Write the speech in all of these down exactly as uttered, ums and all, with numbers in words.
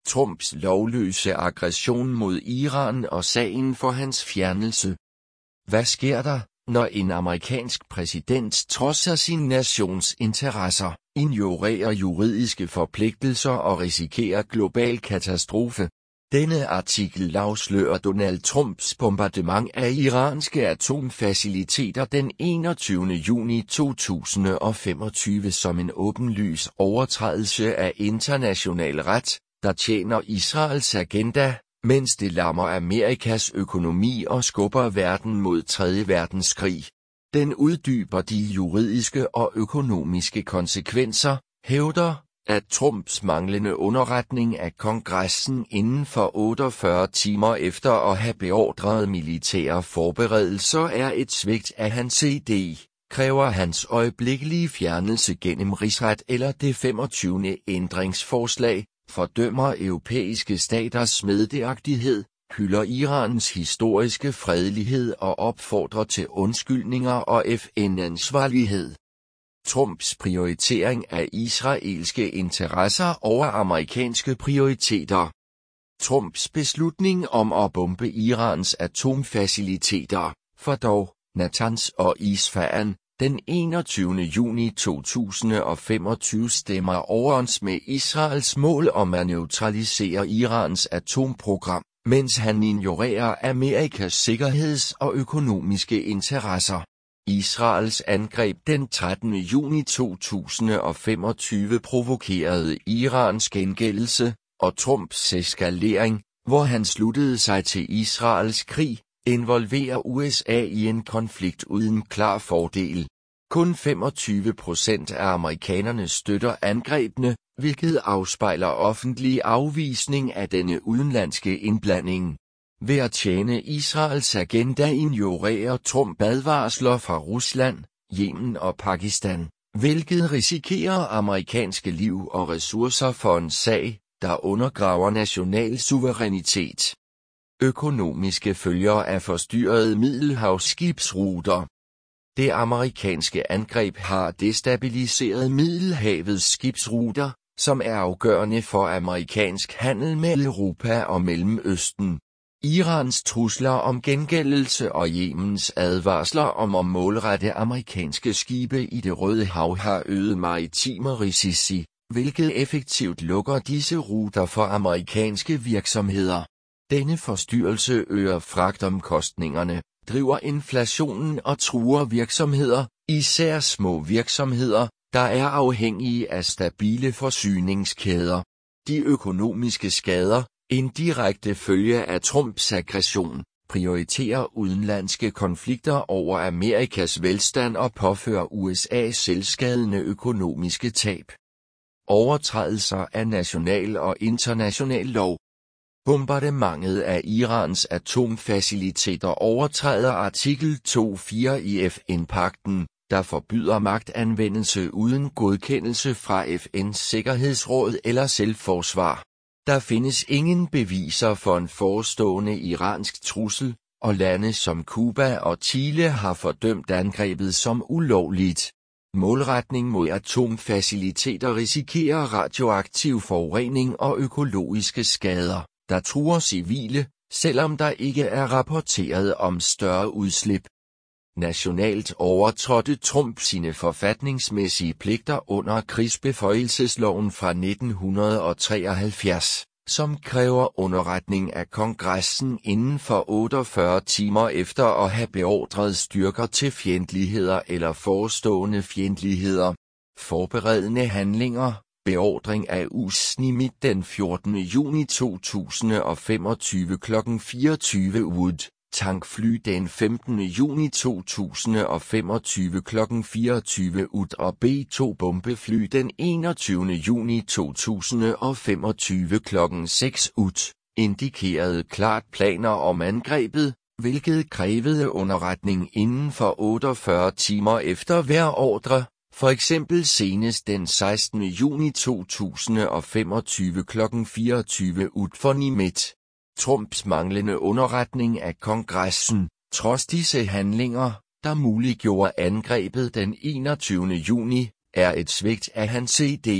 Trumps lovløse aggression mod Iran og sagen for hans fjernelse. Hvad sker der, når en amerikansk præsident trodser sin nations interesser, ignorerer juridiske forpligtelser og risikerer global katastrofe? Denne artikel afslører Donald Trumps bombardement af iranske atomfaciliteter den enogtyvende juni to tusind og femogtyve som en åbenlys overtrædelse af international ret, der tjener Israels agenda, mens det lammer Amerikas økonomi og skubber verden mod tredje verdenskrig. Den uddyber de juridiske og økonomiske konsekvenser, hævder, at Trumps manglende underretning af Kongressen inden for otteogfyrre timer efter at have beordret militære forberedelser er et svigt af hans C D, kræver hans øjeblikkelige fjernelse gennem rigsret eller det femogtyvende ændringsforslag, fordømmer europæiske staters meddelagtighed, hylder Irans historiske fredelighed og opfordrer til undskyldninger og F N-ansvarlighed. Trumps prioritering af israelske interesser over amerikanske prioriteter. Trumps beslutning om at bombe Irans atomfaciliteter, for dog, Natanz og Isfahan, den enogtyvende juni to tusind og femogtyve stemmer overens med Israels mål om at neutralisere Irans atomprogram, mens han ignorerer Amerikas sikkerheds- og økonomiske interesser. Israels angreb den trettende juni to tusind og femogtyve provokerede Irans gengældelse, og Trumps eskalering, hvor han sluttede sig til Israels krig, involverer U S A i en konflikt uden klar fordel. Kun femogtyve procent af amerikanerne støtter angrebene, hvilket afspejler offentlig afvisning af denne udenlandske indblanding. Ved at tjene Israels agenda ignorerer Trump advarsler fra Rusland, Yemen og Pakistan, hvilket risikerer amerikanske liv og ressourcer for en sag, der undergraver national suverænitet. Økonomiske følger af forstyrrede middelhavsskibsruter. Det amerikanske angreb har destabiliseret Middelhavets skibsruter, som er afgørende for amerikansk handel med Europa og Mellemøsten. Irans trusler om gengældelse og Yemens advarsler om at målrette amerikanske skibe i det Røde Hav har øget maritime risici, hvilket effektivt lukker disse ruter for amerikanske virksomheder. Denne forstyrrelse øger fragtomkostningerne, driver inflationen og truer virksomheder, især små virksomheder, der er afhængige af stabile forsyningskæder. De økonomiske skader, en direkte følge af Trumps aggression, prioriterer udenlandske konflikter over Amerikas velstand og påfører U S A selvskadende økonomiske tab. Overtrædelser af national og international lov. Bombardementet af Irans atomfaciliteter overtræder artikel to punkt fire i F N-pagten, der forbyder magtanvendelse uden godkendelse fra F N's Sikkerhedsråd eller selvforsvar. Der findes ingen beviser for en forestående iransk trussel, og lande som Cuba og Chile har fordømt angrebet som ulovligt. Målretning mod atomfaciliteter risikerer radioaktiv forurening og økologiske skader, der truer civile, selvom der ikke er rapporteret om større udslip. Nationalt overtrådte Trump sine forfatningsmæssige pligter under krigsbeføjelsesloven fra nitten treoghalvfjerds, som kræver underretning af Kongressen inden for otteogfyrre timer efter at have beordret styrker til fjendtligheder eller forestående fjendtligheder. Forberedende handlinger, beordring af U S N I M I T den fjortende juni to tusind og femogtyve klokken fireogtyve Wood. Tankfly den femtende juni to tusind og femogtyve klokken fireogtyve U D og B to bombefly den enogtyvende juni to tusind og femogtyve klokken seks U D, indikerede klart planer om angrebet, hvilket krævede underretning inden for otteogfyrre timer efter hver ordre, for eksempel senest den sekstende juni to tusind og femogtyve klokken fireogtyve U D for N I M I T. Trumps manglende underretning af Kongressen, trods disse handlinger, der muliggjorde angrebet den enogtyvende juni, er et svigt af hans C D,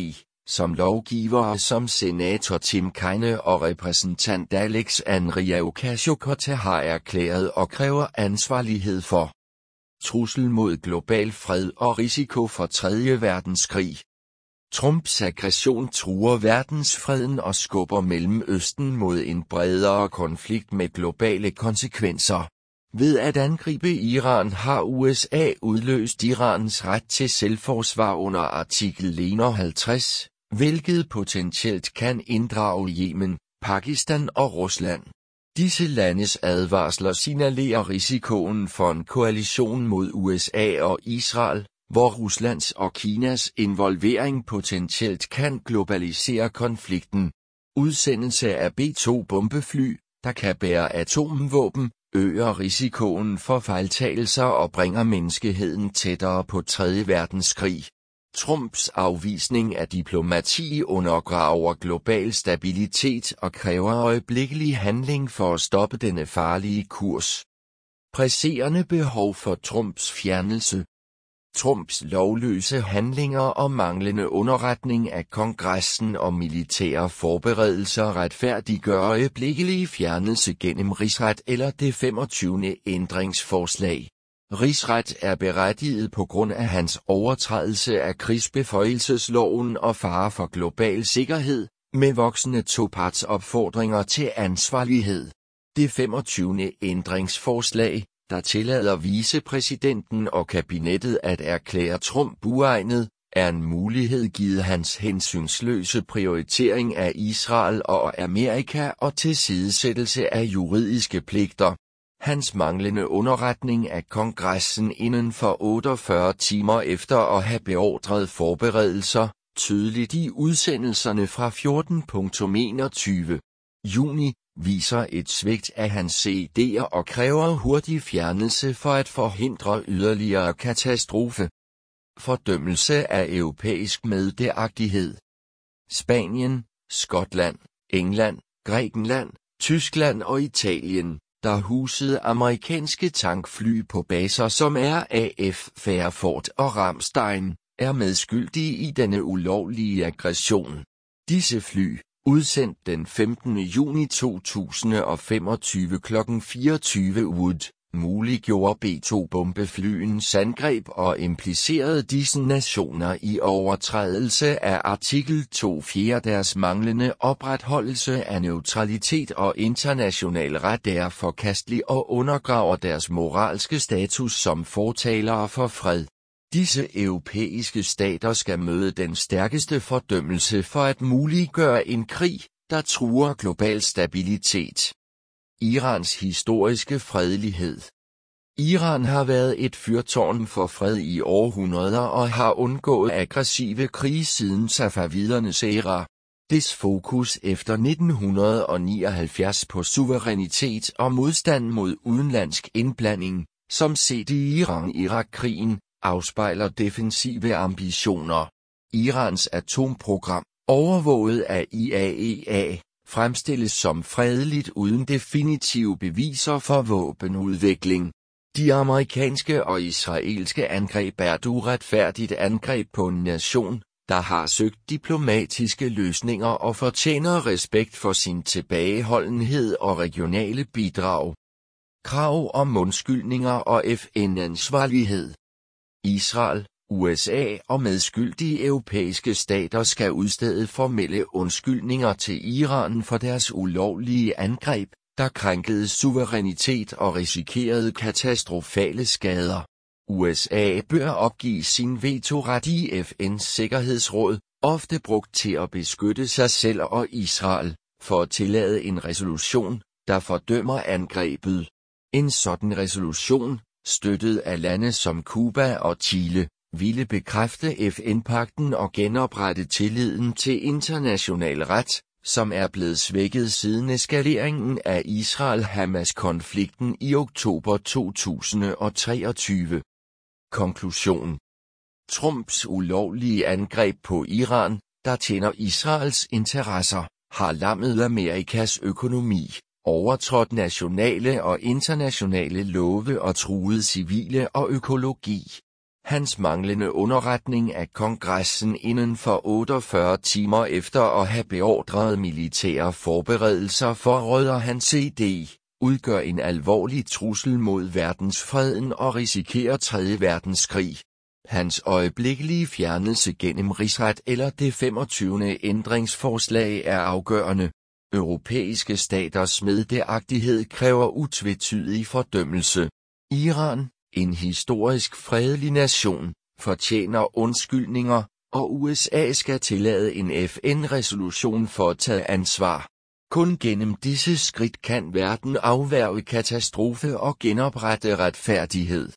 som lovgivere som senator Tim Kaine og repræsentant Alex Andria Ocasio-Cortez har erklæret og kræver ansvarlighed for trussel mod global fred og risiko for tredje verdenskrig. Trumps aggression truer verdensfreden og skubber Mellemøsten mod en bredere konflikt med globale konsekvenser. Ved at angribe Iran har U S A udløst Irans ret til selvforsvar under artikel enoghalvtreds, hvilket potentielt kan inddrage Yemen, Pakistan og Rusland. Disse landes advarsler signalerer risikoen for en koalition mod U S A og Israel, hvor Ruslands og Kinas involvering potentielt kan globalisere konflikten. Udsendelse af B to bombefly, der kan bære atomvåben, øger risikoen for fejltagelser og bringer menneskeheden tættere på tredje verdenskrig. Trumps afvisning af diplomati undergraver global stabilitet og kræver øjeblikkelig handling for at stoppe denne farlige kurs. Presserende behov for Trumps fjernelse. Trumps lovløse handlinger og manglende underretning af Kongressen og militære forberedelser retfærdiggør øjeblikkelig fjernelse gennem rigsret eller det femogtyvende ændringsforslag. Rigsret er berettiget på grund af hans overtrædelse af krigsbeføjelsesloven og fare for global sikkerhed, med voksende topartsopfordringer til ansvarlighed. Det femogtyvende ændringsforslag, der tillader vicepræsidenten og kabinettet at erklære Trump uegnet, er en mulighed givet hans hensynsløse prioritering af Israel og Amerika og tilsidesættelse af juridiske pligter. Hans manglende underretning af Kongressen inden for otteogfyrre timer efter at have beordret forberedelser, tydeligt i udsendelserne fra fjorten enogtyve juni, viser et svigt af hans C D'er og kræver hurtig fjernelse for at forhindre yderligere katastrofe. Fordømmelse af europæisk meddelagtighed. Spanien, Skotland, England, Grækenland, Tyskland og Italien, der husede amerikanske tankfly på baser som R A F Fairford og Ramstein, er medskyldige i denne ulovlige aggression. Disse fly, udsendt den femtende juni to tusind og femogtyve klokken fireogtyve Wood, muliggjorde B to bombeflyens angreb og implicerede disse nationer i overtrædelse af artikel to fjerde. Deres manglende opretholdelse af neutralitet og international ret er forkastelig og undergraver deres moralske status som fortalere for fred. Disse europæiske stater skal møde den stærkeste fordømmelse for at muliggøre en krig, der truer global stabilitet. Irans historiske fredelighed. Iran har været et fyrtårn for fred i århundreder og har undgået aggressive krige siden safavidernes æra. Dets fokus efter nitten nioghalvfjerds på suverænitet og modstand mod udenlandsk indblanding, som set i Iran-Irak-krigen, afspejler defensive ambitioner. Irans atomprogram, overvåget af I A E A, fremstilles som fredeligt uden definitive beviser for våbenudvikling. De amerikanske og israelske angreb er et uretfærdigt angreb på en nation, der har søgt diplomatiske løsninger og fortjener respekt for sin tilbageholdenhed og regionale bidrag. Krav om undskyldninger og F N-ansvarlighed. Israel, U S A og medskyldige europæiske stater skal udstede formelle undskyldninger til Iran for deres ulovlige angreb, der krænkede suverænitet og risikerede katastrofale skader. U S A bør opgive sin vetoret i F N's Sikkerhedsråd, ofte brugt til at beskytte sig selv og Israel, for at tillade en resolution, der fordømmer angrebet. En sådan resolution, støttet af lande som Cuba og Chile, ville bekræfte F N-pagten og genoprette tilliden til international ret, som er blevet svækket siden eskaleringen af Israel-Hamas-konflikten i oktober to tusind og treogtyve. Konklusion. Trumps ulovlige angreb på Iran, der tjener Israels interesser, har lammet Amerikas økonomi, overtrådt nationale og internationale love og truet civile og økologi. Hans manglende underretning af kongressen inden for otteogfyrre timer efter at have beordret militære forberedelser forråder hans C D, udgør en alvorlig trussel mod verdensfreden og risikerer tredje verdenskrig. Hans øjeblikkelige fjernelse gennem rigsret eller det femogtyvende ændringsforslag er afgørende. Europæiske staters meddelagtighed kræver utvetydig fordømmelse. Iran, en historisk fredelig nation, fortjener undskyldninger, og U S A skal tillade en F N-resolution for at tage ansvar. Kun gennem disse skridt kan verden afværge katastrofe og genoprette retfærdighed.